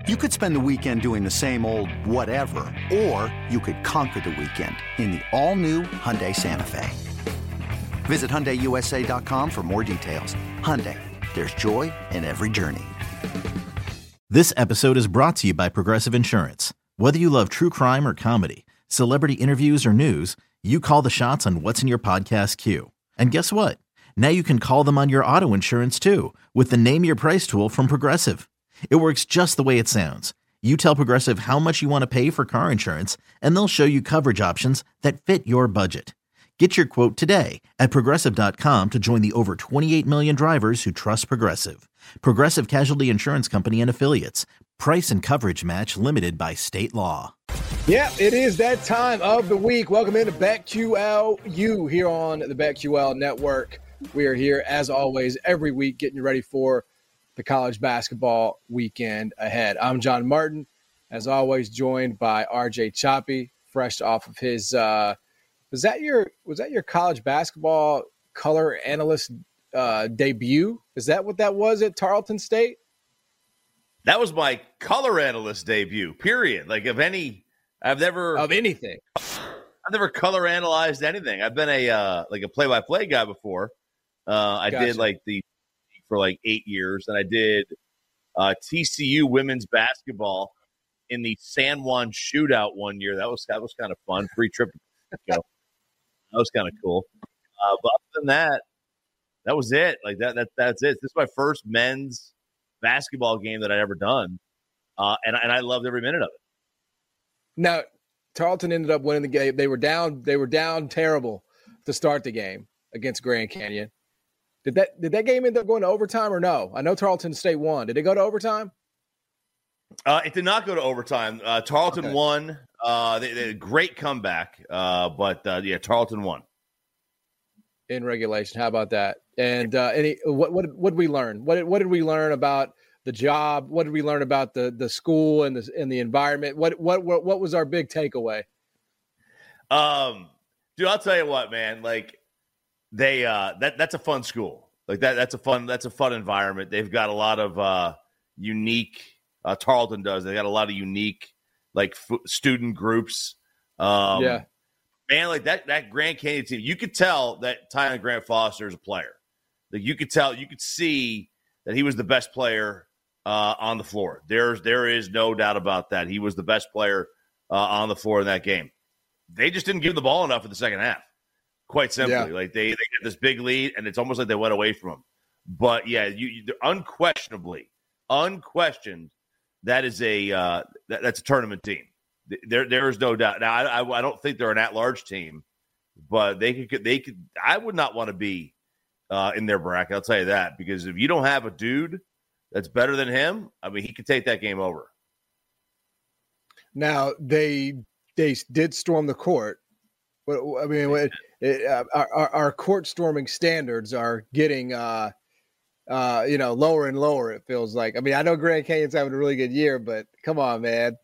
You could spend the weekend doing the same old whatever, or you could conquer the weekend in the all-new Hyundai Santa Fe. Visit HyundaiUSA.com for more details. Hyundai, there's joy in every journey. This episode is brought to you by Progressive Insurance. Whether you love true crime or comedy, celebrity interviews or news, you call the shots on what's in your podcast queue. And guess what? Now you can call them on your auto insurance too with the Name Your Price tool from Progressive. It works just the way it sounds. You tell Progressive how much you want to pay for car insurance, and they'll show you coverage options that fit your budget. Get your quote today at Progressive.com to join the over 28 million drivers who trust Progressive. Progressive Casualty Insurance Company and Affiliates. Price and coverage match limited by state law. Yeah, it is that time of the week. Welcome into BetQLU here on the BetQL Network. We are here, as always, every week getting you ready for the college basketball weekend ahead. I'm John Martin, as always, joined by RJ Choppy, fresh off of his was that your college basketball color analyst debut? Is that what that was at Tarleton State? That was my color analyst debut, period. Like anything. I've never color analyzed anything. I've been a play-by-play guy before. I did for 8 years, and I did TCU women's basketball in the San Juan shootout one year. That was kind of fun. Free trip to Mexico. That was kind of cool. But other than that, that was it. That's it. This is my first men's basketball game that I'd ever done, and I loved every minute of it. Now, Tarleton ended up winning the game. They were down terrible to start the game against Grand Canyon. Did that game end up going to overtime or no? I know Tarleton State won. Did it go to overtime? It did not go to overtime. Tarleton won. They had a great comeback, but Tarleton won in regulation. How about that? And what did we learn? What did we learn about the job? What did we learn about the school and the environment? What was our big takeaway? Dude, I'll tell you what, man. That's a fun school. That's a fun environment. They've got a lot of unique. Tarleton does. They got a lot of unique student groups. Man, that Grand Canyon team. You could tell that Tyler Grant Foster is a player. You could see that he was the best player on the floor. There is no doubt about that. He was the best player on the floor in that game. They just didn't give the ball enough in the second half. Quite simply, they get this big lead, and it's almost like they went away from them. But yeah, unquestioned, that is that's a tournament team. There is no doubt. Now, I don't think they're an at-large team, but they could. I would not want to be in their bracket. I'll tell you that, because if you don't have a dude that's better than him, I mean, he could take that game over. Now they did storm the court. I mean, our court storming standards are getting lower and lower. It feels like. I mean, I know Grand Canyon's having a really good year, but come on, man.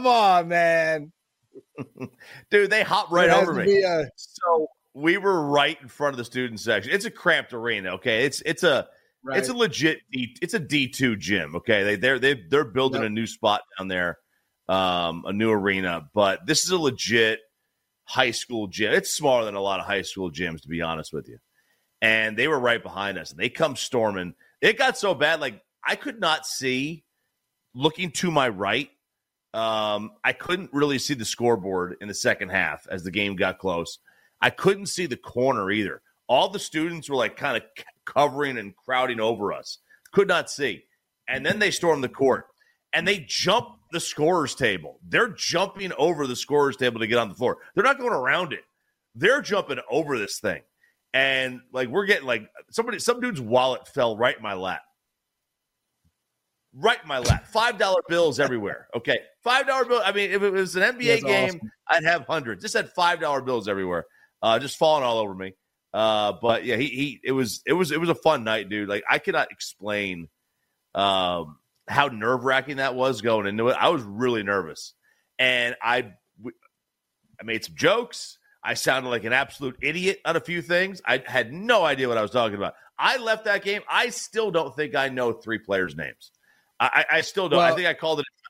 Dude, they hopped right over me. So we were right in front of the student section. It's a cramped arena, okay? It's a legit it's a D2 gym, okay? They're building a new spot down there, a new arena, but this is a legit high school gym. It's smaller than a lot of high school gyms, to be honest with you. And they were right behind us, and they come storming. It got so bad, I could not see looking to my right. I couldn't really see the scoreboard in the second half as the game got close. I couldn't see the corner either. All the students were kind of covering and crowding over us. Could not see. And then they stormed the court, and they jumped the scorer's table. They're jumping over the scorer's table to get on the floor. They're not going around it. They're jumping over this thing. And we're getting some dude's wallet fell right in my lap. Right in my lap. $5 bills everywhere. Okay. $5 bill. I mean, if it was an NBA game, awesome. I'd have hundreds. This had $5 bills everywhere. Just falling all over me. But yeah, it was a fun night, dude. I cannot explain how nerve-wracking that was going into it. I was really nervous. And I made some jokes. I sounded like an absolute idiot on a few things. I had no idea what I was talking about. I left that game. I still don't think I know 3 players' names. I still don't. Well, I think I called it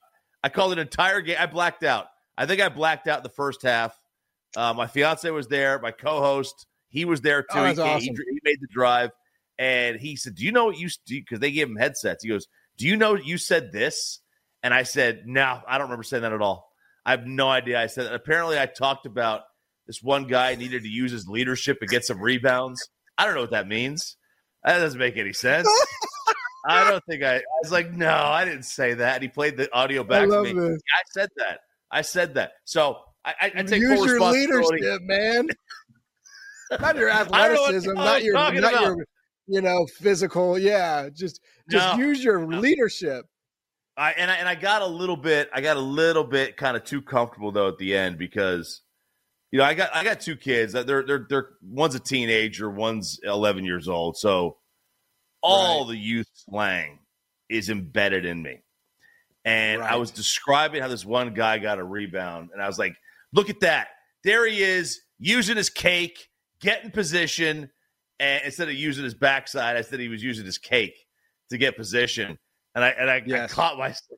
I called an entire game. I blacked out. I think I blacked out the first half. My fiance was there. My co-host, he was there too. Oh, that's awesome. He made the drive, and he said, "Do you know what you?" Because they gave him headsets. He goes, "Do you know you said this?" And I said, "No, I don't remember saying that at all. I have no idea." I said, apparently, I talked about this one guy needed to use his leadership and get some rebounds. I don't know what that means. That doesn't make any sense. I don't think I was like, no, I didn't say that. And he played the audio back to me. This. I said that. So I take use full your responsibility. leadership, man. Not your athleticism, not your physical. Yeah, just use your leadership. I got a little bit kind of too comfortable though at the end because I got two kids that they're one's a teenager, one's 11 years old, so all the youth slang is embedded in me. And I was describing how this one guy got a rebound, and I was like, look at that. There he is, using his cake, getting position, and instead of using his backside, I said he was using his cake to get position. And I caught myself.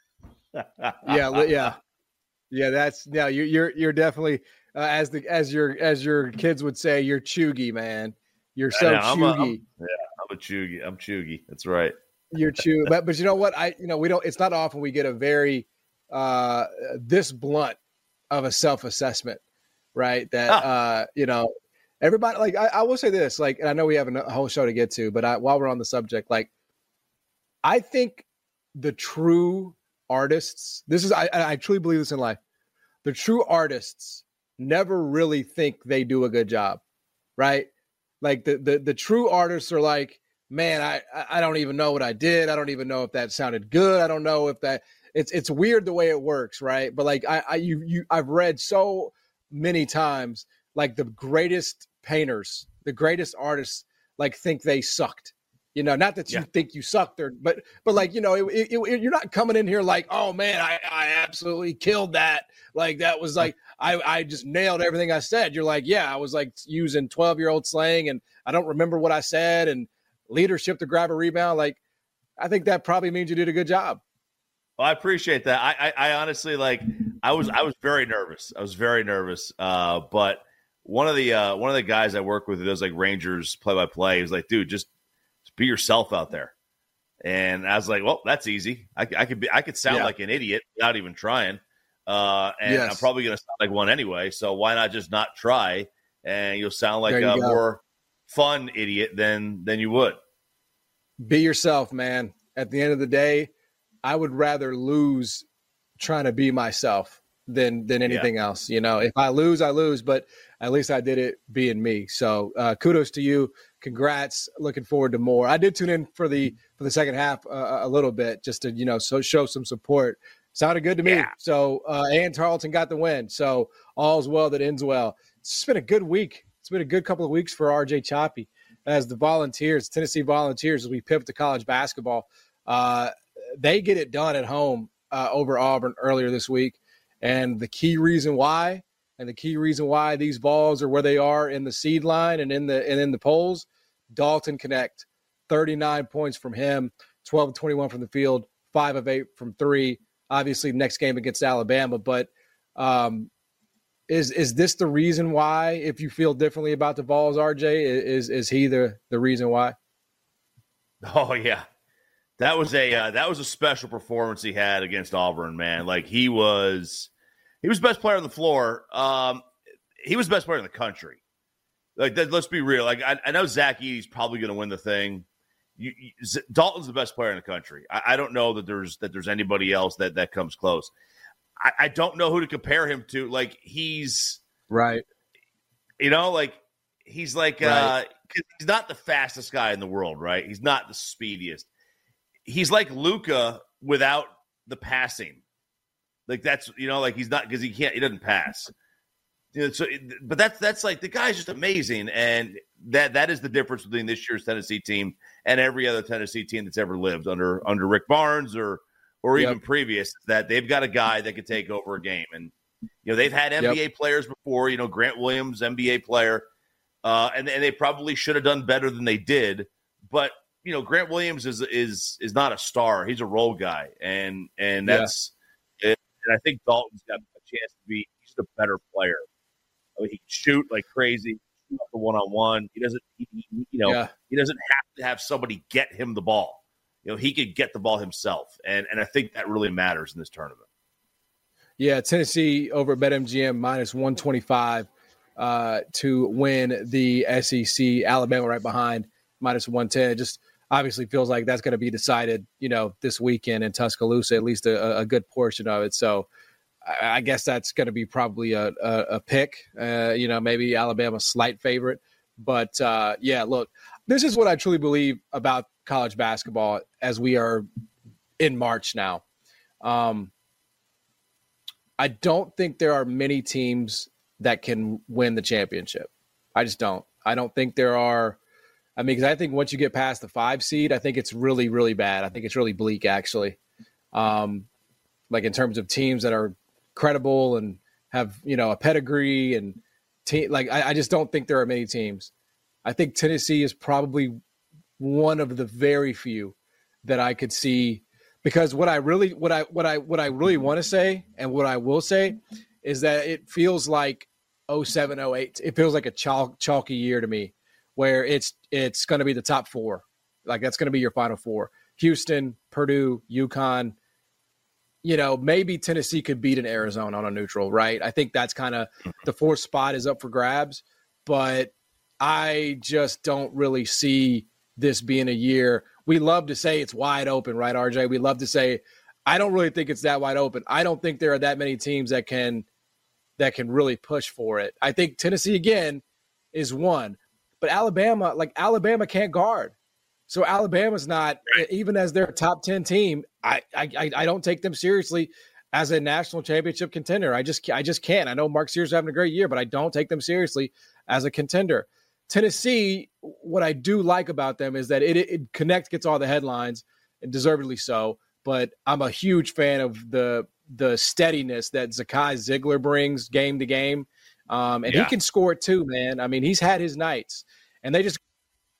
You're definitely as your kids would say, you're chuggy, man. You're so chuggy. I'm a chuggy. I'm chuggy. That's right. You're chuggy. But you know what? We don't. It's not often we get a very this blunt of a self-assessment, right? That everybody, like, I will say this, like, and I know we have a whole show to get to, but while we're on the subject, like, I think the true artists, I truly believe this in life, the true artists never really think they do a good job, right? Like the true artists are like, man, I don't even know what I did. I don't even know if that sounded good. I don't know if that it's weird the way it works, right? But like I've read so many times, like the greatest painters, the greatest artists, like think they sucked. Not that you think you sucked there, but like, you're not coming in here like, oh man, I absolutely killed that. Like that was like, I just nailed everything I said. You're like, yeah, I was like using 12-year-old slang and I don't remember what I said and leadership to grab a rebound. Like, I think that probably means you did a good job. Well, I appreciate that. I honestly, like, I was very nervous. But one of the guys I work with who does like Rangers play-by-play is like, dude, just be yourself out there. And I was like, well, that's easy. I could sound like an idiot without even trying. I'm probably going to sound like one anyway. So why not just not try? And you'll sound like a more fun idiot than you would. Be yourself, man. At the end of the day, I would rather lose trying to be myself than anything else. If I lose, I lose, but at least I did it being me. So kudos to you. Congrats. Looking forward to more. I did tune in for the second half a little bit just to, show some support. Sounded good to me. Yeah. So, and Tarleton got the win. So all's well that ends well. It's just been a good week. It's been a good couple of weeks for RJ Choppy as the Volunteers, Tennessee Volunteers, as we pivot to college basketball. They get it done at home over Auburn earlier this week. And the key reason why these Vols are where they are in the seed line and in the polls, Dalton Knecht, 39 points from him, 12 of 21 from the field, 5 of 8 from 3. Obviously, next game against Alabama. But is this the reason why, if you feel differently about the Vols, RJ, is he the reason why? Oh, yeah. That was a special performance he had against Auburn, man. Like, he was best player on the floor. He was best player in the country. Like, let's be real. Like, I know Zach Edey's probably going to win the thing. Dalton's the best player in the country. I don't know that there's anybody else that comes close. I don't know who to compare him to. Like, he's right. Like, he's like right. He's not the fastest guy in the world, right? He's not the speediest. He's like Luka without the passing. Like, that's, like, he's not, because he doesn't pass. But that's like, the guy's just amazing. And that is the difference between this year's Tennessee team and every other Tennessee team that's ever lived under Rick Barnes or even previous, that they've got a guy that can take over a game. And, they've had NBA players before, Grant Williams, NBA player, and they probably should have done better than they did. But, Grant Williams is not a star. He's a role guy. And that's, I think Dalton's got a chance to be – he's a better player. I mean, he can shoot like crazy, shoot up the one-on-one. He doesn't he doesn't have to have somebody get him the ball. He could get the ball himself, and I think that really matters in this tournament. Yeah, Tennessee over at BetMGM minus 125 to win the SEC. Alabama right behind minus 110. Just obviously feels like that's going to be decided, this weekend in Tuscaloosa, at least a good portion of it. So I guess that's going to be probably a pick. Maybe Alabama's slight favorite. But, look, this is what I truly believe about college basketball as we are in March now. I don't think there are many teams that can win the championship. I just don't. I don't think there are. Because I think once you get past the 5 seed, I think it's really, really bad. I think it's really bleak, actually. Like in terms of teams that are credible and have, a pedigree and I just don't think there are many teams. I think Tennessee is probably one of the very few that I could see, because what I really want to say and what I will say is that it feels like 07, 08. It feels like a chalky year to me, where it's going to be the top 4. Like that's going to be your final 4. Houston, Purdue, UConn. Maybe Tennessee could beat an Arizona on a neutral, right? I think that's kind of the 4th spot is up for grabs, but I just don't really see this being a year. We love to say it's wide open, right, RJ? We love to say, I don't really think it's that wide open. I don't think there are that many teams that can really push for it. I think Tennessee, again, is one. But Alabama can't guard. So Alabama's not, even as their top 10 team, I don't take them seriously as a national championship contender. I just can't. I know Mark Sears is having a great year, but I don't take them seriously as a contender. Tennessee, what I do like about them is that it Connect gets all the headlines, and deservedly so. But I'm a huge fan of the steadiness that Zakai Ziegler brings game to game. He can score it too, man. I mean, he's had his nights, and they just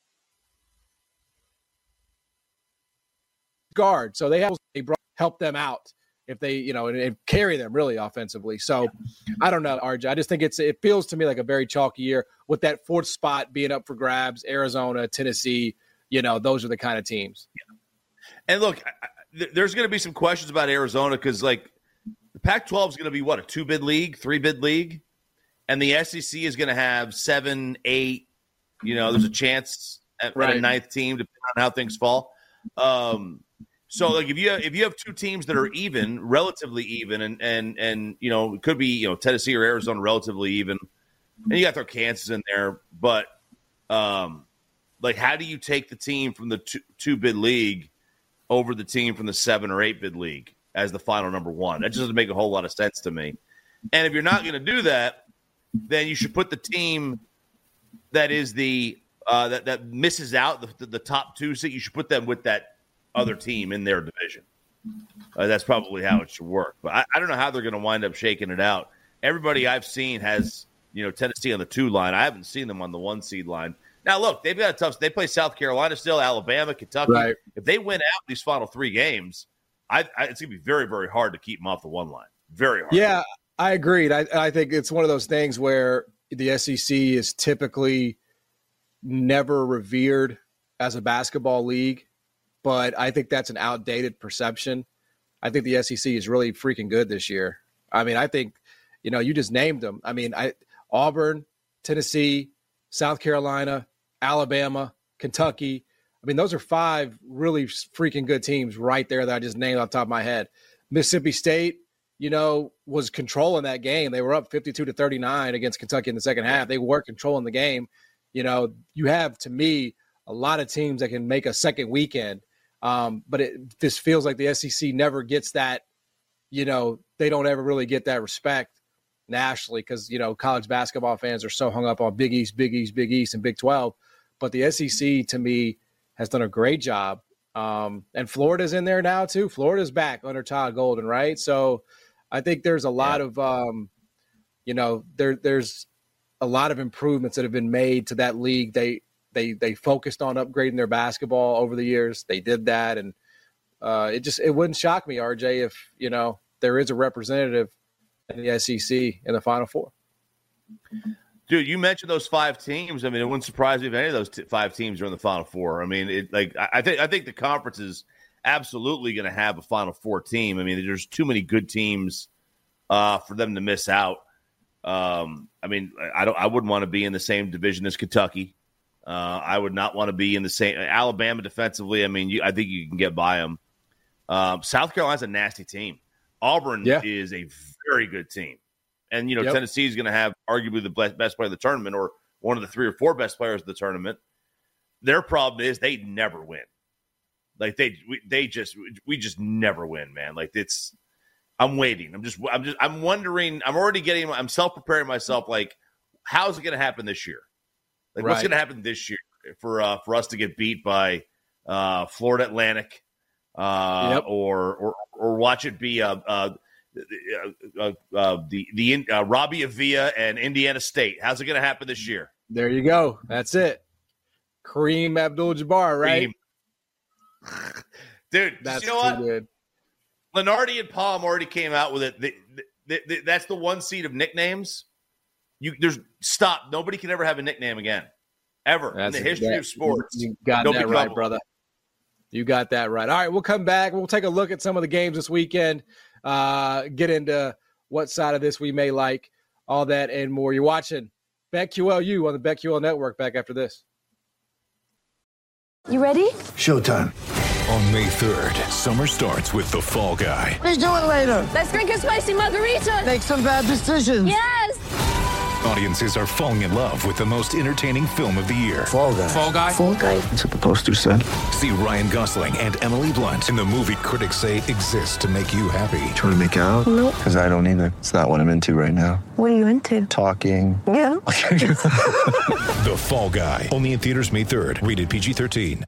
guard. So they help them out if they, and carry them really offensively. So I don't know, RJ. I just think it feels to me like a very chalky year with that 4th spot being up for grabs. Arizona, Tennessee, those are the kind of teams. Yeah. And look, there's going to be some questions about Arizona because, the Pac-12 is going to be, what, a 2-bid league, 3-bid league? And the SEC is going to have 7, 8. There's a chance at a 9th team, depending on how things fall. So, if you have 2 teams that are even, relatively even, and it could be, Tennessee or Arizona relatively even, and you got to throw Kansas in there, but how do you take the team from the 2-bid league over the team from the 7 or 8-bid league as the final number 1? That just doesn't make a whole lot of sense to me. And if you're not going to do that, then you should put the team that is that misses out the top 2 seed. You should put them with that other team in their division. That's probably how it should work. But I don't know how they're going to wind up shaking it out. Everybody I've seen has Tennessee on the 2 line. I haven't seen them on the 1 seed line. Now look, they've got a tough. They play South Carolina still, Alabama, Kentucky. Right. If they win out these final 3 games, it's going to be very, very hard to keep them off the 1 line. Very hard. Yeah, I agreed. I think it's one of those things where the SEC is typically never revered as a basketball league, but I think that's an outdated perception. I think the SEC is really freaking good this year. I mean, I think, you just named them. I mean, Auburn, Tennessee, South Carolina, Alabama, Kentucky. I mean, those are 5 really freaking good teams right there that I just named off the top of my head. Mississippi State, was controlling that game. They were up 52-39 against Kentucky in the second half. They were controlling the game. You have, to me, a lot of teams that can make a second weekend. But this feels like the SEC never gets that, they don't ever really get that respect nationally because, college basketball fans are so hung up on Big East, and Big 12. But the SEC, to me, has done a great job. And Florida's in there now, too. Florida's back under Todd Golden, right? So I think there's a lot of, there's a lot of improvements that have been made to that league. They focused on upgrading their basketball over the years. They did that. And it wouldn't shock me, RJ, if, there is a representative in the SEC in the Final Four. Dude, you mentioned those 5 teams. I mean, it wouldn't surprise me if any of those 5 teams are in the Final Four. I mean, I think the conference is absolutely going to have a Final Four team. I mean, there's too many good teams for them to miss out. I mean, I wouldn't want to be in the same division as Kentucky. I would not want to be in the same Alabama defensively. I mean, I think you can get by them. South Carolina's a nasty team. Auburn is a very good team. And, Tennessee is going to have arguably the best player of the tournament or one of the 3 or 4 best players of the tournament. Their problem is they never win. Like we just never win, man. Like I'm waiting. I'm wondering, I'm self-preparing myself. Like, how's it going to happen this year? Like, what's going to happen this year for us to get beat by Florida Atlantic or watch it be Robbie Avila and Indiana State. How's it going to happen this year? There you go. That's it. Kareem Abdul-Jabbar, right? Dude, that's you know what? Good. Lenardi and Palm already came out with it. That's the one seed of nicknames. Stop. Nobody can ever have a nickname again. Ever. In the history of sports. You got that right, brother. You got that right. All right, we'll come back. We'll take a look at some of the games this weekend. Get into what side of this we may like, all that and more. You're watching BetQLU on the BetQL Network. Back after this. You ready? Showtime. On May 3rd, summer starts with The Fall Guy. Let's do it later. Let's drink a spicy margarita. Make some bad decisions. Yes. Audiences are falling in love with the most entertaining film of the year. Fall Guy. Fall Guy. Fall Guy. That's what the poster said. See Ryan Gosling and Emily Blunt in the movie critics say exists to make you happy. Trying to make it out? Nope. Because I don't either. It's not what I'm into right now. What are you into? Talking. Yeah. The Fall Guy. Only in theaters May 3rd. Rated PG-13.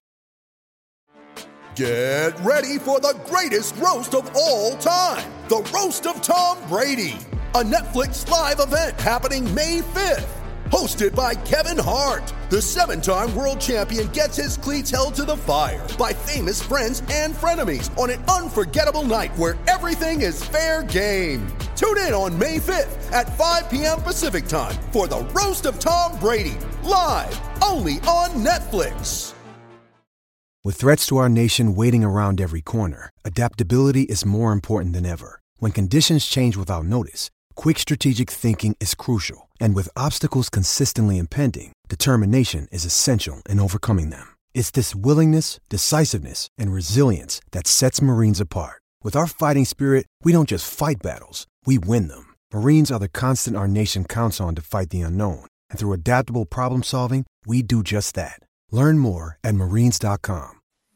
Get ready for the greatest roast of all time. The Roast of Tom Brady. A Netflix live event happening May 5th. Hosted by Kevin Hart. The 7-time world champion gets his cleats held to the fire by famous friends and frenemies on an unforgettable night where everything is fair game. Tune in on May 5th at 5 p.m. Pacific time for the Roast of Tom Brady. Live only on Netflix. With threats to our nation waiting around every corner, adaptability is more important than ever. When conditions change without notice, quick strategic thinking is crucial. And with obstacles consistently impending, determination is essential in overcoming them. It's this willingness, decisiveness, and resilience that sets Marines apart. With our fighting spirit, we don't just fight battles, we win them. Marines are the constant our nation counts on to fight the unknown. And through adaptable problem solving, we do just that. Learn more at marines.com.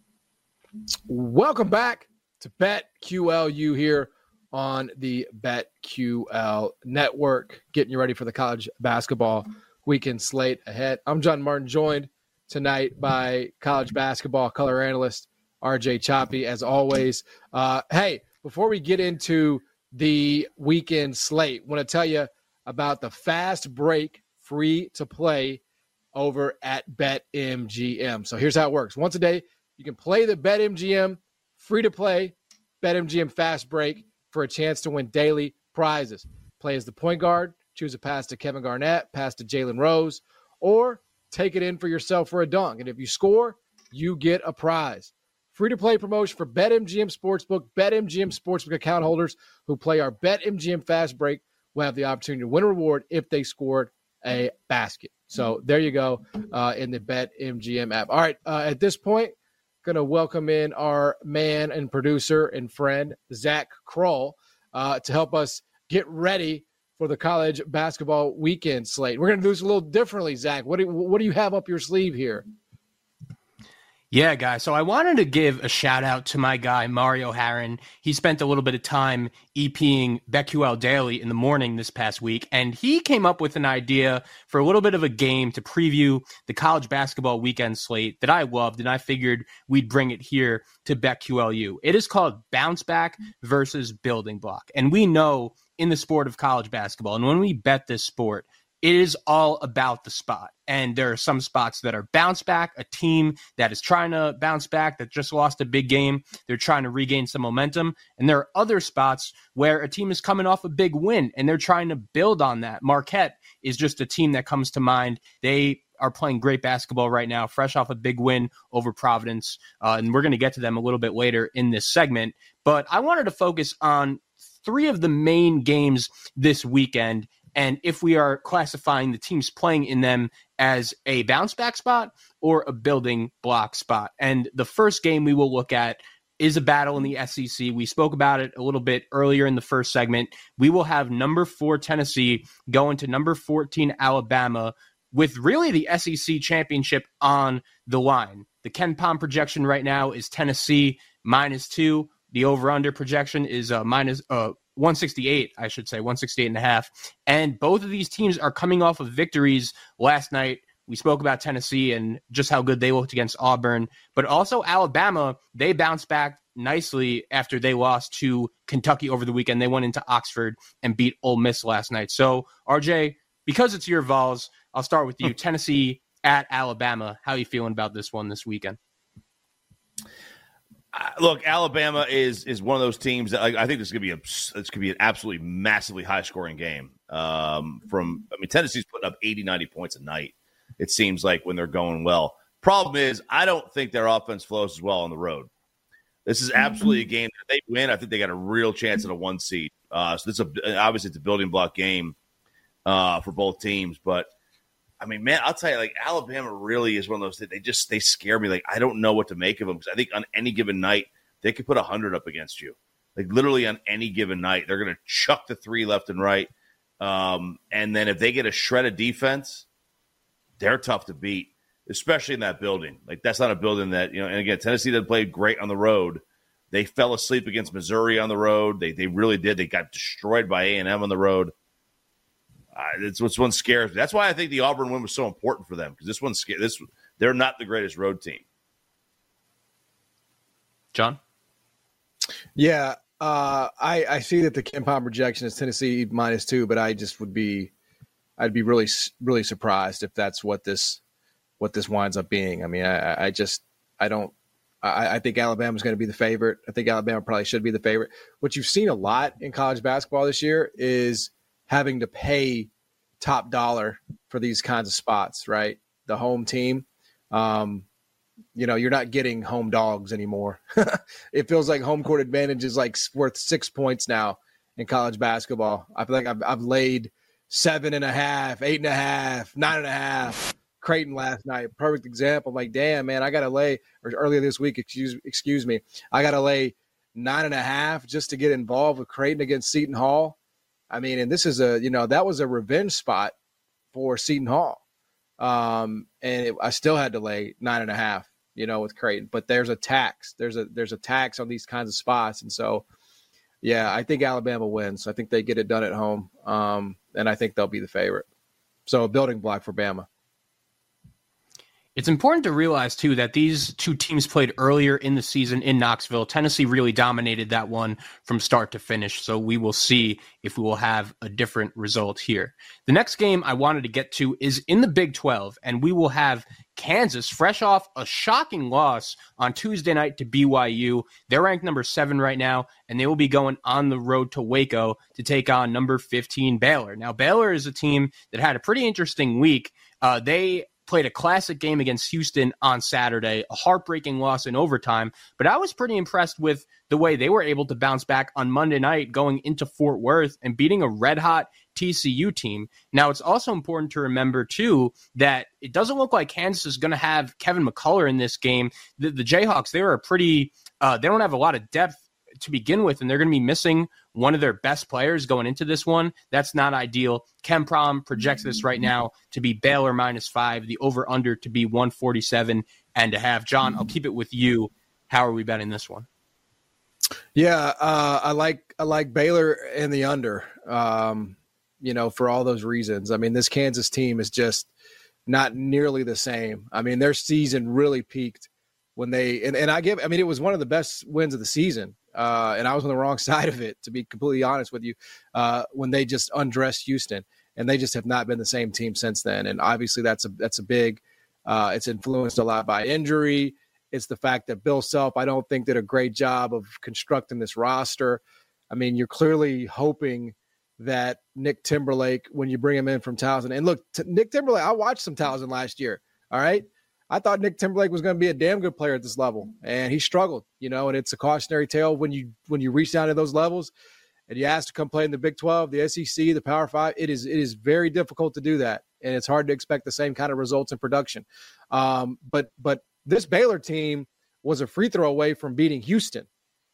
Welcome back to BetQLU here on the BetQL Network, getting you ready for the college basketball weekend slate ahead. I'm John Martin, joined tonight by college basketball color analyst RJ Choppy, as always. Hey, before we get into the weekend slate, I want to tell you about the fast break free-to-play over at BetMGM. So here's how it works. Once a day, you can play the BetMGM free-to-play BetMGM fast break for a chance to win daily prizes. Play as the point guard, choose a pass to Kevin Garnett, pass to Jalen Rose, or take it in for yourself for a dunk. And if you score, you get a prize. Free-to-play promotion for BetMGM Sportsbook. BetMGM Sportsbook account holders who play our BetMGM fast break will have the opportunity to win a reward if they scored a basket. So there you go in the BetMGM app. All right, at this point, going to welcome in our man and producer and friend, Zach Kroll, to help us get ready for the college basketball weekend slate. We're going to do this a little differently, Zach. What do you have up your sleeve here? Yeah, guys. So I wanted to give a shout out to my guy, Mario Harron. He spent a little bit of time EPing BetQL Daily in the morning this past week, and he came up with an idea for a little bit of a game to preview the college basketball weekend slate that I loved, and I figured we'd bring it here to BetQLU. It is called Bounce Back versus Building Block. And we know in the sport of college basketball, and when we bet this sport, it is all about the spot. And there are some spots that are bounce back, a team that is trying to bounce back, that just lost a big game. They're trying to regain some momentum. And there are other spots where a team is coming off a big win and they're trying to build on that. Marquette is just a team that comes to mind. They are playing great basketball right now, fresh off a big win over Providence. And we're going to get to them a little bit later in this segment. But I wanted to focus on 3 of the main games this weekend, and if we are classifying the teams playing in them as a bounce back spot or a building block spot. And the first game we will look at is a battle in the SEC. We spoke about it a little bit earlier in the first segment. We will have number 4 Tennessee going to number 14 Alabama, with really the SEC championship on the line. The KenPom projection right now is Tennessee -2. The over-under projection is minus 168, I should say, 168.5. And both of these teams are coming off of victories last night. We spoke about Tennessee and just how good they looked against Auburn. But also Alabama, they bounced back nicely after they lost to Kentucky over the weekend. They went into Oxford and beat Ole Miss last night. So, RJ, because it's your Vols, I'll start with you. Tennessee at Alabama. How are you feeling about this one this weekend? Look, Alabama is one of those teams that I think this could be an absolutely massively high scoring game. Tennessee's putting up 80, 90 points a night. It seems like when they're going well. Problem is, I don't think their offense flows as well on the road. This is absolutely a game that they win. I think they got a real chance at a 1 seed. So this is obviously it's a building block game for both teams. But I mean, man, I'll tell you, like, Alabama really is one of those that they scare me. Like, I don't know what to make of them, because I think on any given night they could put 100 up against you. Like, literally on any given night, they're going to chuck the 3 left and right. And then if they get a shred of defense, they're tough to beat, especially in that building. Like, that's not a building that, and again, Tennessee didn't play great on the road. They fell asleep against Missouri on the road. They really did. They got destroyed by A&M on the road. This one scares me. That's why I think the Auburn win was so important for them, because they're not the greatest road team. John? Yeah, I see that the KenPom projection is Tennessee -2, but I'd be really, really surprised if that's what this winds up being. I mean, I think Alabama's going to be the favorite. I think Alabama probably should be the favorite. What you've seen a lot in college basketball this year is having to pay top dollar for these kinds of spots, right? The home team, you're not getting home dogs anymore. It feels like home court advantage is like worth 6 points now in college basketball. I feel like I've laid 7.5, 8.5, 9.5. Creighton last night, perfect example. I'm like, damn, man, I got to lay, or earlier this week, excuse me, I got to lay 9.5 just to get involved with Creighton against Seton Hall. I mean, and this is that was a revenge spot for Seton Hall. I still had to lay 9.5, with Creighton, but there's a tax. There's a tax on these kinds of spots. And so, yeah, I think Alabama wins. I think they get it done at home. And I think they'll be the favorite. So a building block for Bama. It's important to realize, too, that these two teams played earlier in the season in Knoxville. Tennessee really dominated that one from start to finish, so we will see if we will have a different result here. The next game I wanted to get to is in the Big 12, and we will have Kansas, fresh off a shocking loss on Tuesday night to BYU. They're ranked number 7 right now, and they will be going on the road to Waco to take on number 15 Baylor. Now, Baylor is a team that had a pretty interesting week. They played a classic game against Houston on Saturday, a heartbreaking loss in overtime, but I was pretty impressed with the way they were able to bounce back on Monday night going into Fort Worth and beating a red-hot TCU team. Now, it's also important to remember, too, that it doesn't look like Kansas is going to have Kevin McCullough in this game. The Jayhawks, they don't have a lot of depth to begin with, and they're going to be missing one of their best players going into this one. That's not ideal. KenPom projects this right now to be Baylor -5, the over-under to be 147.5. John, I'll keep it with you. How are we betting this one? Yeah, I like Baylor and the under, for all those reasons. I mean, this Kansas team is just not nearly the same. I mean, their season really peaked when it was one of the best wins of the season. And I was on the wrong side of it, to be completely honest with you, when they just undressed Houston. and they just have not been the same team since then. And obviously that's a big it's influenced a lot by injury. It's the fact that Bill Self, I don't think, did a great job of constructing this roster. I mean, you're clearly hoping that Nick Timberlake, when you bring him in from Towson, and look, Nick Timberlake, I watched some Towson last year. All right. I thought Nick Timberlake was going to be a damn good player at this level, and he struggled, and it's a cautionary tale when you reach down to those levels and you ask to come play in the Big 12, the SEC, the Power 5. It is very difficult to do that, and it's hard to expect the same kind of results in production. But this Baylor team was a free throw away from beating Houston,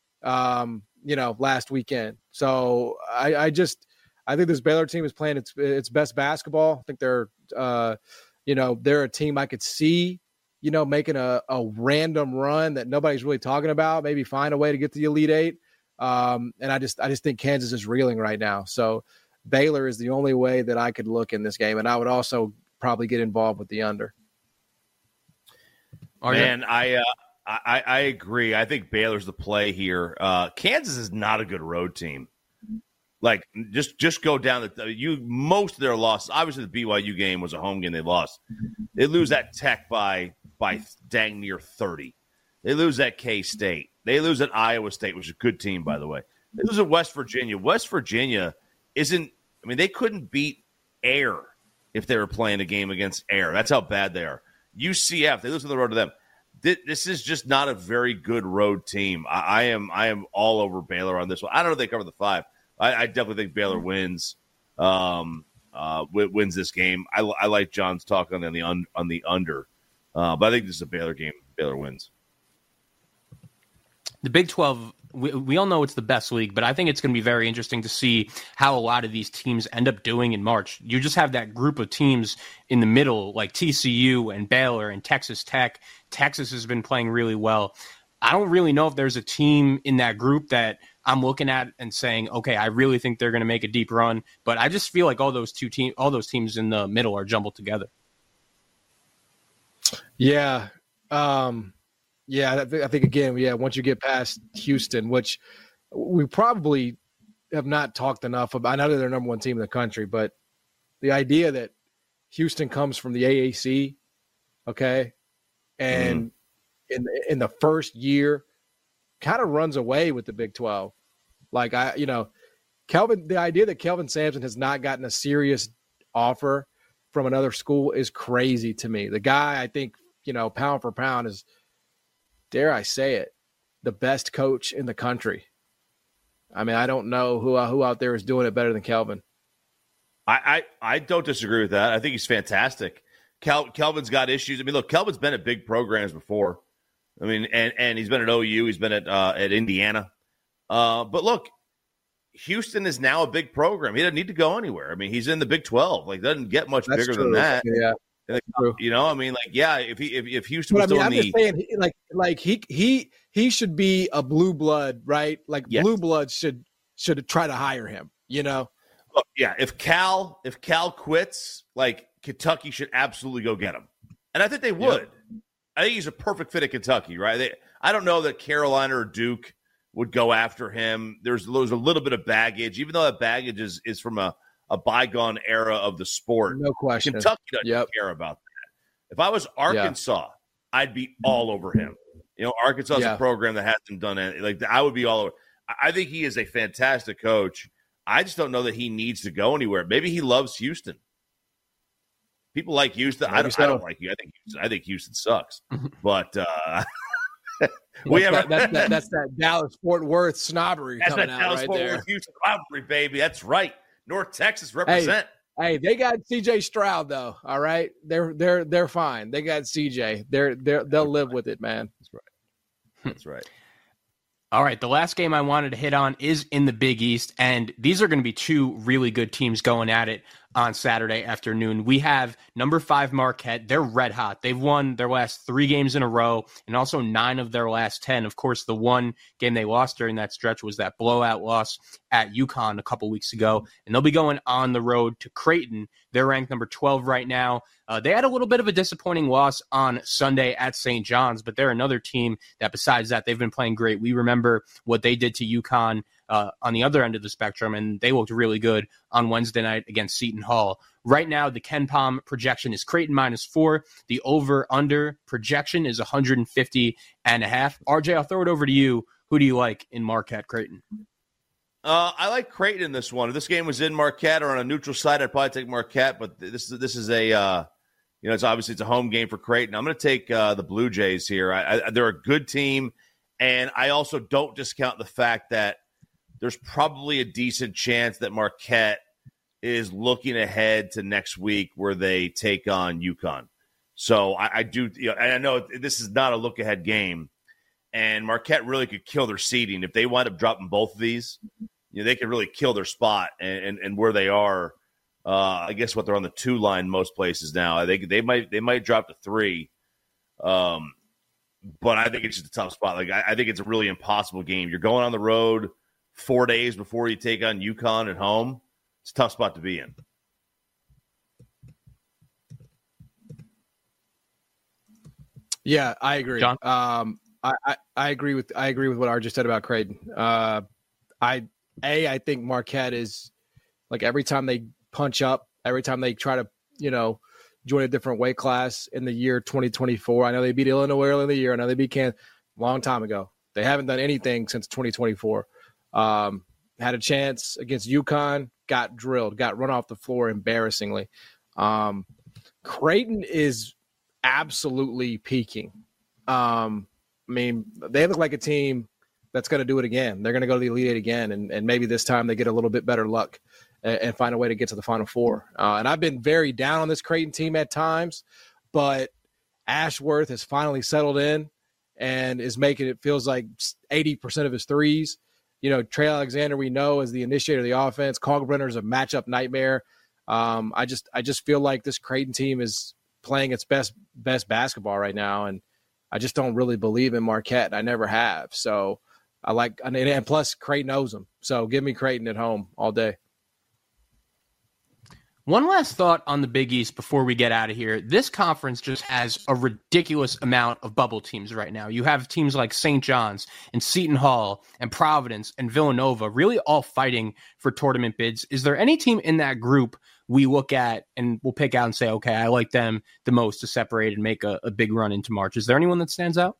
last weekend. So I think this Baylor team is playing its best basketball. I think they're a team I could see, making a random run that nobody's really talking about, maybe find a way to get to the Elite Eight. And I just think Kansas is reeling right now. So Baylor is the only way that I could look in this game. And I would also probably get involved with the under. Man, I agree. I think Baylor's the play here. Kansas is not a good road team. Like, just go down most of their losses. Obviously, the BYU game was a home game they lost. They lose at Tech by dang near 30. They lose at K-State. They lose at Iowa State, which is a good team, by the way. They lose at West Virginia. West Virginia they couldn't beat Air if they were playing a game against Air. That's how bad they are. UCF, they lose on the road to them. This is just not a very good road team. I am all over Baylor on this one. I don't know if they cover the 5. I definitely think Baylor wins this game. I like John's talk on the under, but I think this is a Baylor game. Baylor wins. The Big 12, we all know it's the best league, but I think it's going to be very interesting to see how a lot of these teams end up doing in March. You just have that group of teams in the middle, like TCU and Baylor and Texas Tech. Texas has been playing really well. I don't really know if there's a team in that group that I'm looking at and saying, okay, I really think they're going to make a deep run. But I just feel like all those teams in the middle are jumbled together. Yeah. I think again, once you get past Houston, which we probably have not talked enough about. I know they're the number one team in the country, but the idea that Houston comes from the AAC, okay, and in the first year kind of runs away with the Big 12. Like the idea that Kelvin Sampson has not gotten a serious offer from another school is crazy to me. The guy, I think, pound for pound is, dare I say it, the best coach in the country. I mean, I don't know who out there is doing it better than Kelvin. I don't disagree with that. I think he's fantastic. Kelvin's got issues. I mean, look, Kelvin's been at big programs before. I mean, and he's been at OU. He's been at Indiana. But look, Houston is now a big program. He doesn't need to go anywhere. I mean, he's in the Big 12. Like, doesn't get much bigger than that. Yeah. If Houston was still in the, I'm just saying, he should be a blue blood, right? Like, yes. Blue blood should try to hire him. Look, yeah. If Cal quits, like, Kentucky should absolutely go get him, and I think they would. Yep. I think he's a perfect fit at Kentucky, right? I don't know that Carolina or Duke would go after him. There's a little bit of baggage, even though that baggage is from a bygone era of the sport. No question. Kentucky doesn't care about that. If I was Arkansas, I'd be all over him. Arkansas is a program that hasn't done anything. Like, I would be all over. I think he is a fantastic coach. I just don't know that he needs to go anywhere. Maybe he loves Houston. People like Houston. I don't like you. I think Houston sucks. But that's that Dallas Fort Worth snobbery coming out Dallas, right Fort there. Worth, Houston rivalry, baby. That's right. North Texas represent. Hey, they got CJ Stroud though. All right, they're fine. They got CJ. They'll live with it, man. That's right. That's right. All right, the last game I wanted to hit on is in the Big East, and these are going to be two really good teams going at it on Saturday afternoon. We have number 5 Marquette. They're red hot. They've won their last 3 games in a row and also 9 of their last 10. Of course, the one game they lost during that stretch was that blowout loss at UConn a couple weeks ago, and they'll be going on the road to Creighton. They're ranked number 12 right now. They had a little bit of a disappointing loss on Sunday at St. John's, but they're another team that besides that, they've been playing great. We remember what they did to UConn on the other end of the spectrum, and they looked really good on Wednesday night against Seton Hall. Right now, the KenPom projection is Creighton -4. The over-under projection is 150.5. RJ, I'll throw it over to you. Who do you like in Marquette Creighton? I like Creighton in this one. If this game was in Marquette or on a neutral side, I'd probably take Marquette. But this is a it's obviously it's a home game for Creighton. I'm going to take the Blue Jays here. They're a good team, and I also don't discount the fact that there's probably a decent chance that Marquette is looking ahead to next week where they take on UConn. So I do, and I know this is not a look-ahead game, and Marquette really could kill their seeding. If they wind up dropping both of these, they could really kill their spot and where they are. I guess what they're on the 2 line most places now. They might drop to 3. But I think it's just a tough spot. Like I think it's a really impossible game. You're going on the road 4 days before you take on UConn at home. It's a tough spot to be in. Yeah, I agree. John? I agree with what RJ said about Creighton. I think Marquette is like every time they punch up, every time they try to join a different weight class in the year 2024. I know they beat Illinois early in the year. I know they beat Kansas a long time ago. They haven't done anything since 2024. Had a chance against UConn, got drilled, got run off the floor embarrassingly. Creighton is absolutely peaking. I mean, they look like a team that's going to do it again. They're going to go to the Elite Eight again, and maybe this time they get a little bit better luck and find a way to get to the Final Four. And I've been very down on this Creighton team at times, but Ashworth has finally settled in and is making it feels like 80% of his threes. Trey Alexander, we know, is the initiator of the offense. Kalkbrenner is a matchup nightmare. I just feel like this Creighton team is playing its best basketball right now, and I just don't really believe in Marquette. I never have. So I like – and plus Creighton owes them. So give me Creighton at home all day. One last thought on the Big East before we get out of here. This conference just has a ridiculous amount of bubble teams right now. You have teams like St. John's and Seton Hall and Providence and Villanova really all fighting for tournament bids. Is there any team in that group we look at and we'll pick out and say, okay, I like them the most to separate and make a big run into March? Is there anyone that stands out?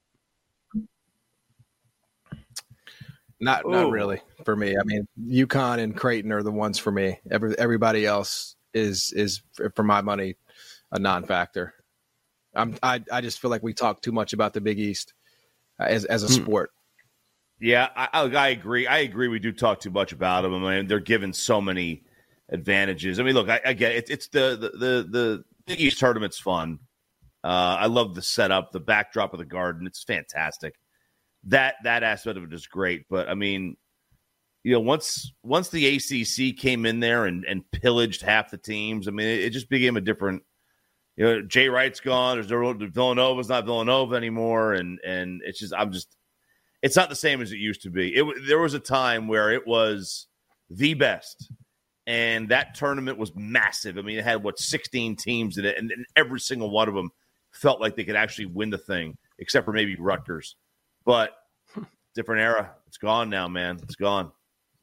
Not really for me. I mean, UConn and Creighton are the ones for me. Everybody else is for my money a non-factor. I just feel like we talk too much about the Big East as a sport. Yeah, I agree. I agree. We do talk too much about them. I mean, they're given so many advantages. I mean, look, I get it. It's the Big East tournament's fun. I love the setup, the backdrop of the Garden. It's fantastic. That aspect of it is great. But I mean, once the ACC came in there and pillaged half the teams, I mean, it just became a different. Jay Wright's gone. Villanova's not Villanova anymore, and it's just it's not the same as it used to be. There was a time where it was the best, and that tournament was massive. I mean, it had 16 teams in it, and every single one of them felt like they could actually win the thing, except for maybe Rutgers. But different era. It's gone now, man. It's gone.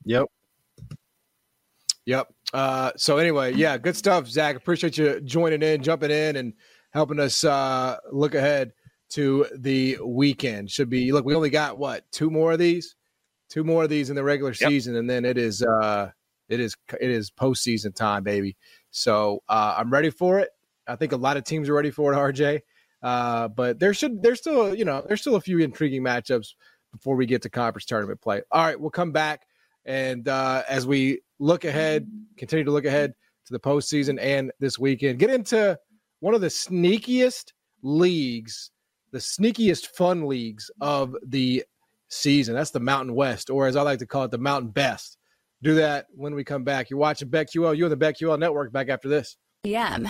Yep. So anyway, yeah, good stuff, Zach. Appreciate you jumping in, and helping us look ahead to the weekend. Should be we only got two more of these in the regular season, and then it is postseason time, baby. So I'm ready for it. I think a lot of teams are ready for it, RJ. But there's still a few intriguing matchups before we get to conference tournament play. All right, we'll come back. And as we continue to look ahead to the postseason and this weekend, get into one of the sneakiest leagues, the sneakiest fun leagues of the season. That's the Mountain West, or as I like to call it, the Mountain Best. Do that when we come back. You're watching BetQL. You're on the BetQL Network. Back after this. Yeah.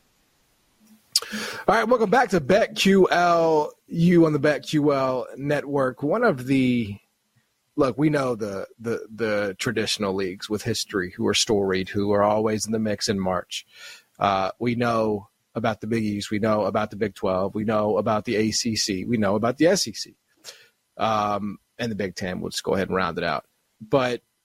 All right, welcome back to BetQL. You on the BetQL Network. One of the we know the traditional leagues with history who are storied, who are always in the mix in March. We know about the Big East. We know about the Big 12. We know about the ACC. We know about the SEC. And the Big 10. We'll just go ahead and round it out. But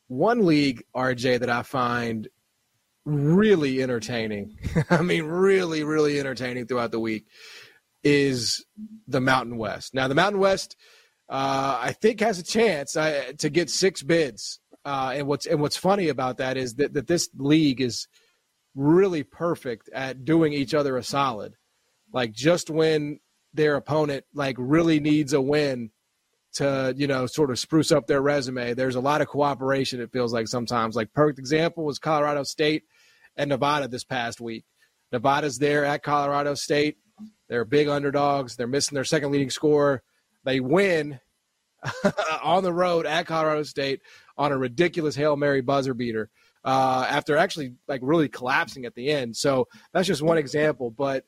one league, RJ, that I find really entertaining, I mean, really, really entertaining throughout the week is the Mountain West. Now, the Mountain West, I think, has a chance to get 6 bids. And what's funny about that is that this league is really perfect at doing each other a solid. Like, just when their opponent really needs a win to, sort of spruce up their resume, there's a lot of cooperation, it feels like sometimes. Like, perfect example was Colorado State and Nevada this past week. Nevada's there at Colorado State. They're big underdogs. They're missing their second leading scorer. They win on the road at Colorado State on a ridiculous Hail Mary buzzer beater after actually really collapsing at the end. So that's just one example. But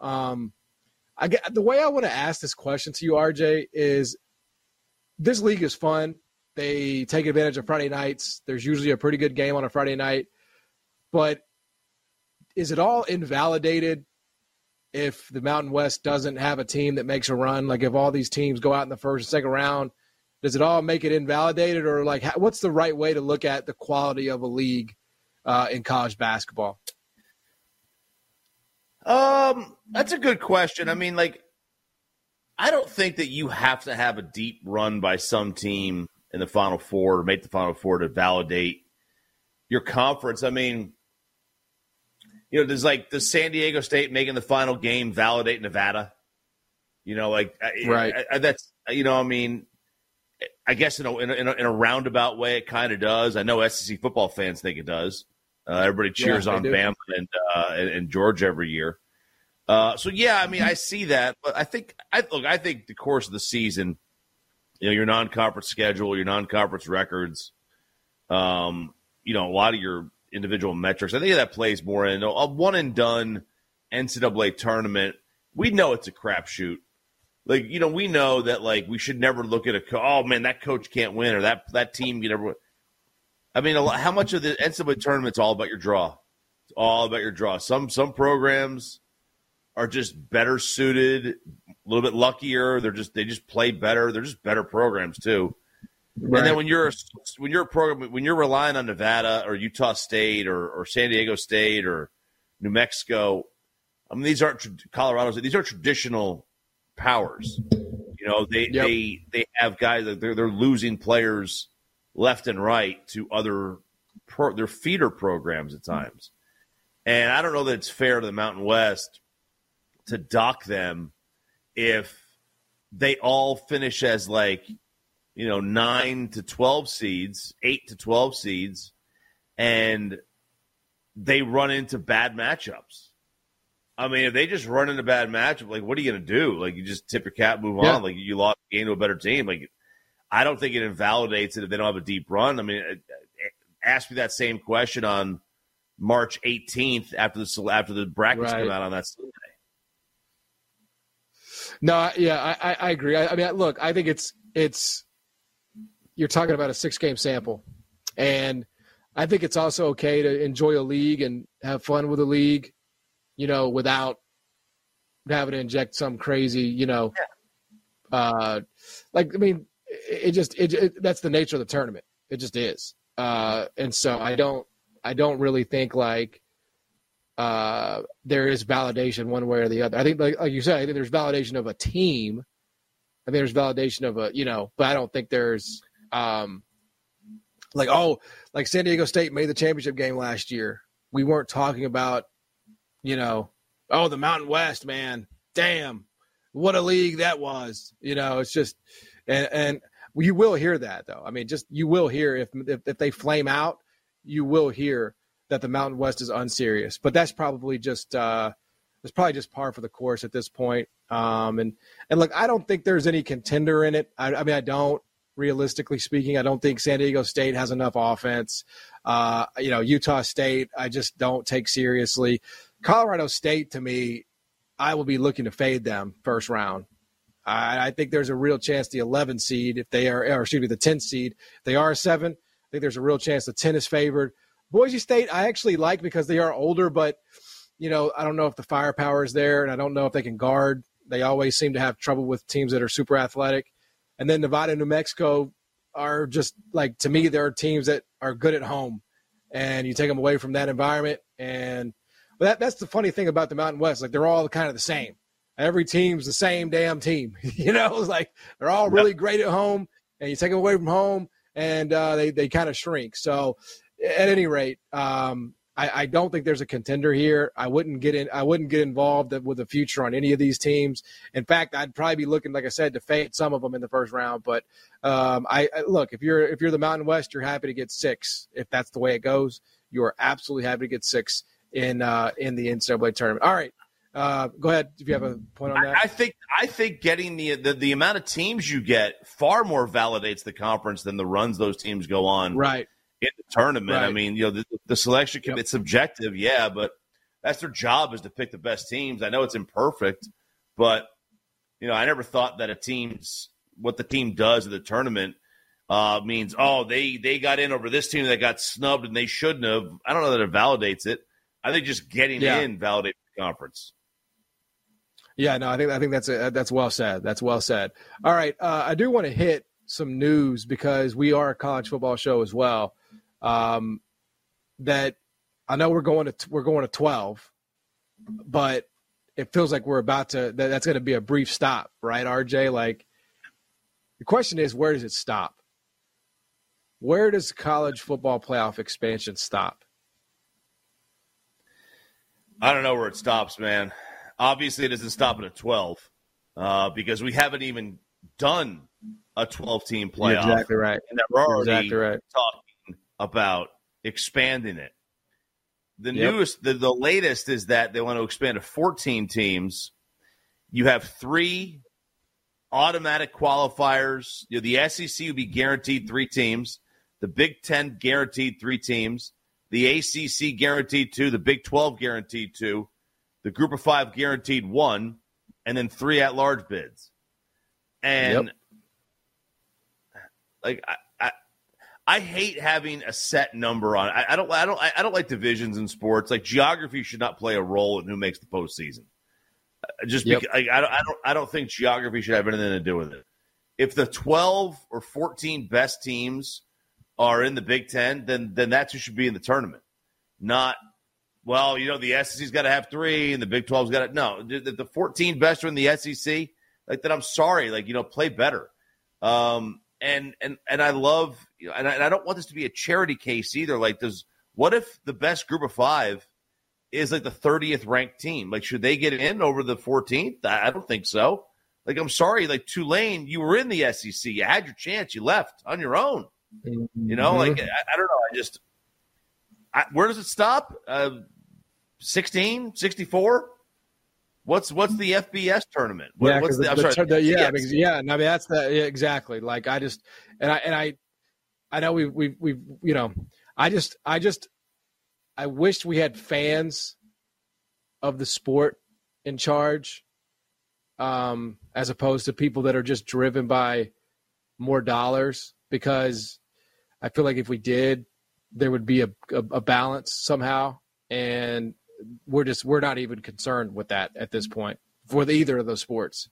the way I want to ask this question to you, RJ, is this league is fun. They take advantage of Friday nights. There's usually a pretty good game on a Friday night. But is it all invalidated if the Mountain West doesn't have a team that makes a run? Like, if all these teams go out in the first and second round, does it all make it invalidated? Or, what's the right way to look at the quality of a league in college basketball? That's a good question. I mean, I don't think that you have to have a deep run by some team in the Final Four or make the Final Four to validate your conference. I mean, does San Diego State making the final game validate Nevada? Right. That's, I mean, I guess in a roundabout way, it kind of does. I know SEC football fans think it does. Everybody cheers on Bama and Georgia every year. I mean, I see that, but I think the course of the season, your non-conference schedule, your non-conference records, a lot of your individual metrics, I think that plays more in a one and done NCAA tournament. We know it's a crapshoot. We know that we should never look at oh man, that coach can't win, or that team can never win. I mean, how much of the NCAA tournament's all about your draw? It's all about your draw. Some programs are just better suited, a little bit luckier. They just play better. They're just better programs too. Right. And then when you're a program, when you're relying on Nevada or Utah State or San Diego State or New Mexico, I mean, these aren't Colorado. These are traditional powers. They have guys that they're losing players left and right to other their feeder programs at times. And I don't know that it's fair to the Mountain West to dock them if they all finish as 9 to 12 seeds, 8 to 12 seeds, and they run into bad matchups. I mean, if they just run into bad matchup, what are you going to do? You just tip your cap, move on. You lost the game to a better team. I don't think it invalidates it if they don't have a deep run. I mean, ask me that same question on March 18th after the brackets come out on that Sunday. No, yeah, I agree. I mean, look, I think it's you're talking about a 6-game sample, and I think it's also okay to enjoy a league and have fun with a league, without having to inject some crazy, I mean, that's the nature of the tournament. It just is. And so I don't really think there is validation one way or the other. I think, like you said, I think there's validation of a team. I think there's validation of but I don't think there's San Diego State made the championship game last year. We weren't talking about, the Mountain West, man, damn, what a league that was. It's just, and you will hear that though. I mean, you will hear if they flame out, you will hear that the Mountain West is unserious. But that's probably just par for the course at this point. And look, I don't think there's any contender in it. I mean, I don't. Realistically speaking, I don't think San Diego State has enough offense. Utah State, I just don't take seriously. Colorado State, to me, I will be looking to fade them first round. I think there's a real chance the 11 seed, if they are, or excuse me, the 10 seed, if they are a 7, I think there's a real chance the 10 is favored. Boise State, I actually like because they are older, but, I don't know if the firepower is there, and I don't know if they can guard. They always seem to have trouble with teams that are super athletic. And then Nevada and New Mexico, are just like, to me, there are teams that are good at home, and you take them away from that environment. And that's the funny thing about the Mountain West. Like, they're all kind of the same. Every team's the same damn team. You know, it's like they're all really great at home, and you take them away from home, and they kind of shrink. So at any rate, I don't think there's a contender here. I wouldn't get involved with the future on any of these teams. In fact, I'd probably be looking, like I said, to fade some of them in the first round. But I look, if you're the Mountain West, you're happy to get 6. If that's the way it goes, you are absolutely happy to get 6 in the NCAA tournament. All right, go ahead if you have a point on that. I think getting the amount of teams you get far more validates the conference than the runs those teams go on. Right. In the tournament. Right. I mean, the selection can, it's subjective, yeah, but that's their job, is to pick the best teams. I know it's imperfect, but I never thought that what the team does in the tournament means, they got in over this team that got snubbed and they shouldn't have. I don't know that it validates it. I think just getting in validates the conference. Yeah, no, I think that's well said. That's well said. All right, I do want to hit some news because we are a college football show as well. That I know we're going to 12, but it feels like we're about to. That's going to be a brief stop, right, RJ? Like, the question is, where does it stop? Where does college football playoff expansion stop? I don't know where it stops, man. Obviously, it doesn't stop at 12 because we haven't even done a 12-team playoff. You're exactly right. And we're already talking about expanding it. The newest, the latest is that they want to expand to 14 teams. You have 3 automatic qualifiers. The SEC will be guaranteed 3 teams. The Big Ten guaranteed 3 teams. The ACC guaranteed 2. The Big 12 guaranteed 2. The Group of 5 guaranteed 1. And then 3 at-large bids. And like I hate having a set number on it. I don't like divisions in sports. Like, geography should not play a role in who makes the postseason. I don't think geography should have anything to do with it. If the 12 or 14 best teams are in the Big Ten, then that's who should be in the tournament. Not, the SEC's got to have 3 and the Big 12's got to. No, the 14 best are in the SEC. Like that, I'm sorry. Like, play better. And I love, and I don't want this to be a charity case either. Like, what if the best Group of 5 is like the 30th ranked team? Like, should they get in over the 14th? I don't think so. Like, I'm sorry. Like, Tulane, you were in the SEC. You had your chance. You left on your own. Like, I don't know. Where does it stop? 16, 64? What's the FBS tournament? What's that's exactly. Like, I just I know we've I wish we had fans of the sport in charge, as opposed to people that are just driven by more dollars, because I feel like if we did, there would be a balance somehow, and we're not even concerned with that at this point for either of those sports.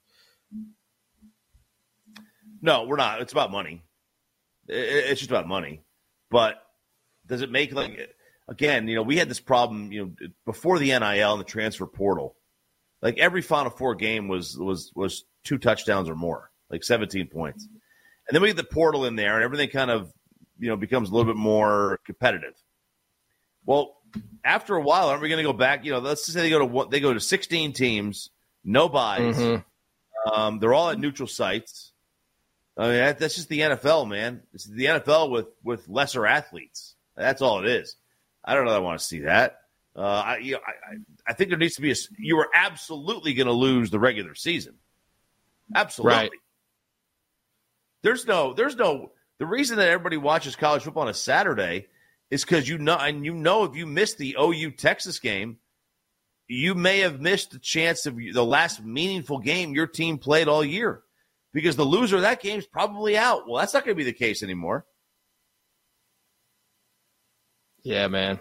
No, we're not. It's about money. It's just about money. But does it make, like, again, we had this problem, before the NIL and the transfer portal. Like, every Final Four game was 2 touchdowns or more, like 17 points. And then we get the portal in there, and everything kind of, becomes a little bit more competitive. Well, after a while, aren't we going to go back? Let's just say they go to 16 teams, no buys. Mm-hmm. They're all at neutral sites. I mean, that's just the NFL, man. It's the NFL with lesser athletes. That's all it is. I don't know that I want to see that. I think there needs to be you are absolutely going to lose the regular season. Absolutely. Right. There's no. The reason that everybody watches college football on a Saturday is because if you missed the OU Texas game, you may have missed the chance of the last meaningful game your team played all year, because the loser of that game is probably out. Well, that's not going to be the case anymore. Yeah, man.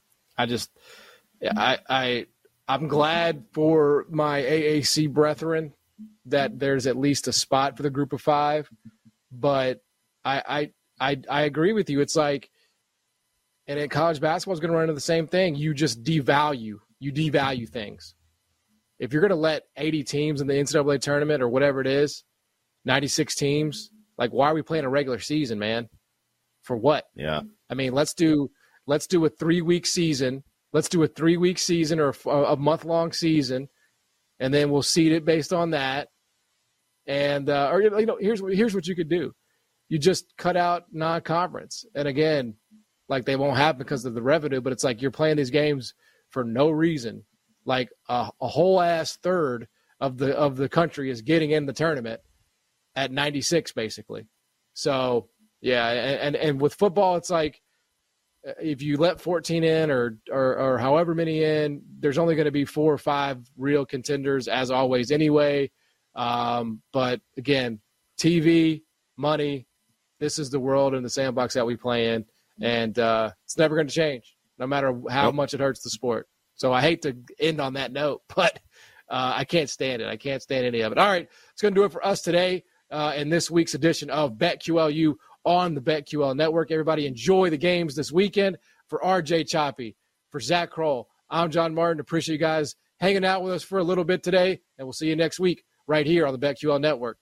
I'm glad for my AAC brethren that there's at least a spot for the Group of 5, but I agree with you. It's like, and in college basketball is going to run into the same thing. You just devalue things. If you're going to let 80 teams in the NCAA tournament or whatever it is, 96 teams, like, why are we playing a regular season, man? For what? Yeah. I mean, let's do a 3-week season. Let's do a 3-week season or a month-long season, and then we'll seed it based on that. And here's what you could do. You just cut out non-conference. And again, like, they won't happen because of the revenue, but it's like you're playing these games for no reason. Like a whole ass third of the country is getting in the tournament at 96, basically. So yeah, and with football, it's like, if you let 14 in or however many in, there's only going to be 4 or 5 real contenders, as always anyway. But again, TV, money, this is the world and the sandbox that we play in, and it's never going to change, no matter how much it hurts the sport. So I hate to end on that note, but I can't stand it. I can't stand any of it. All right, it's going to do it for us today in this week's edition of BetQLU on the BetQL Network. Everybody enjoy the games this weekend. For RJ Choppy, for Zach Kroll, I'm John Martin. Appreciate you guys hanging out with us for a little bit today, and we'll see you next week right here on the BetQL Network.